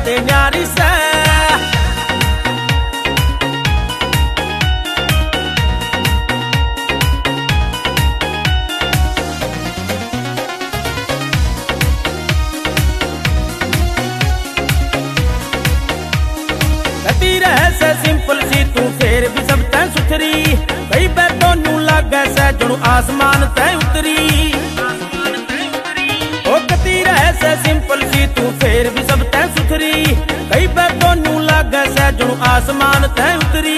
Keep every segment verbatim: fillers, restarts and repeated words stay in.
बातें न्यारी से। कती रह से सिंपल सी तू फेर भी सब तै सुथरी, कई बैठो नू लागे से जुणु आसमान तै उतरी। ओ कती रह से सिंपल सी तू फेर भी सब तै सुथरी, कई बैठो नू लागे से जुणु आसमान तै उतरी।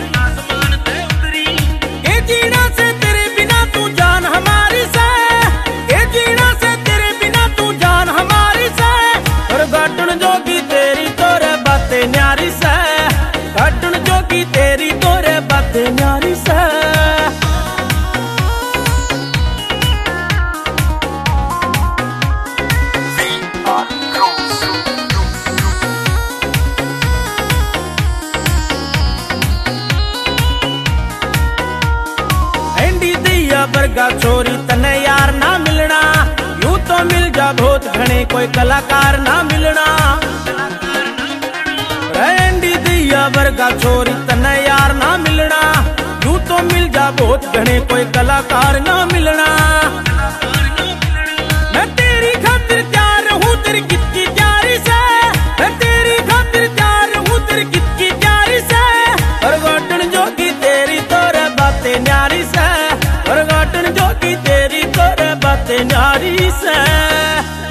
के जीना से तेरे बिना तू जान हमारी से, के जीना से तेरे बिना तू जान हमारी से। और गाटन जोगी तेरी तोरे बातें न्यारी से, गाटन जोगी तेरी तोरे बातें न्यारी से। एंडी दिया बरगा छोरी तने यार ना मिलना, यूं तो मिल जा बहुत घने कोई कलाकार ना मिलना। एंडी दिया बरगा छोरी तने यार ना मिलना, यूं तो मिल जा बहुत घने कोई कलाकार ना मिलना। मैं तेरी खातिर तैयार हूँ तेरी गीत की तैयारी से, मैं तेरी खातिर तैयार हूँ तेरी गीत की तैयारी से। और गाटन जोगी तेरी तोरे बातें न्यारी से, और गाटन जोगी तेरी तोरे बातें न्यारी से।